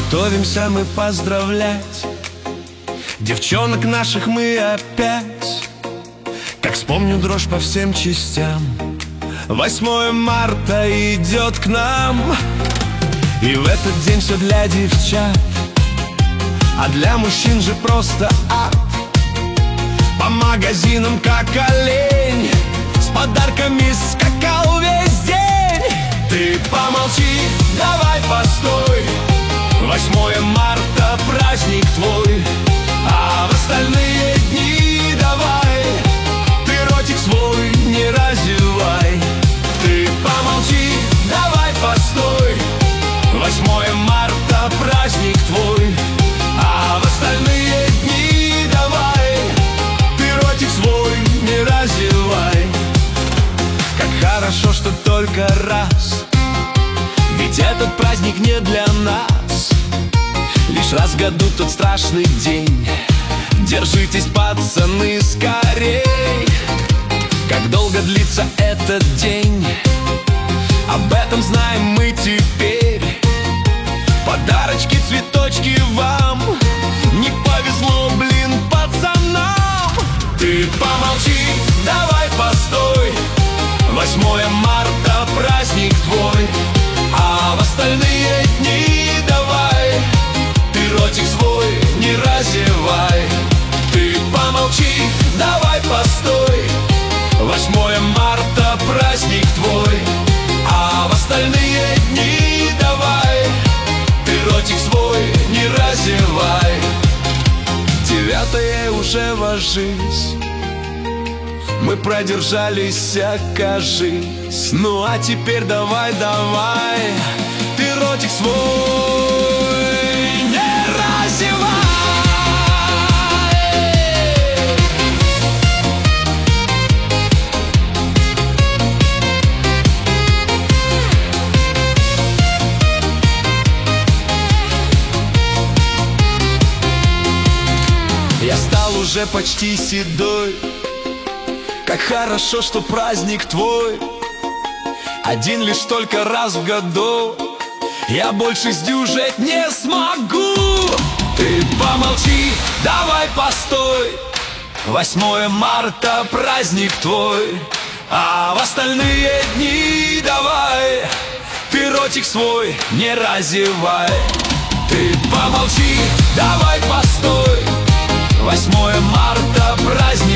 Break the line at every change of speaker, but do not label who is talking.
Готовимся мы поздравлять девчонок наших мы опять. Как вспомню дрожь по всем частям, 8 марта идет к нам. И в этот день все для девчат, а для мужчин же просто ад. По магазинам как олень, с подарками скакал весь день. Ты помолчи, давай постой, 8 марта праздник твой, а в остальные дни давай ты ротик свой не разевай. Ты помолчи, давай постой, 8 марта праздник твой, а в остальные дни давай ты ротик свой не разевай. Как хорошо, что только раз, ведь этот праздник не для нас. Лишь раз в году тот страшный день. Держитесь, пацаны, скорей. Как долго длится этот день, об этом знаем мы теперь. Подарочки, цветочки вам, не повезло, блин, пацанам. Ты помолчи, давай постой, 8 марта праздник твой, а в остальные дни давай ты ротик свой не разевай. Ты помолчи, давай постой, 8 марта праздник твой, а в остальные дни давай ты ротик свой не разевай. 9 уже ложись, мы продержались, окажись. Ну а теперь давай, давай ты ротик свой не разевай. Я стал уже почти седой, как хорошо, что праздник твой один лишь только раз в году. Я больше сдюжить не смогу. Ты помолчи, давай постой, 8 марта праздник твой, а в остальные дни давай ты ротик свой не разевай. Ты помолчи, давай постой, 8 марта праздник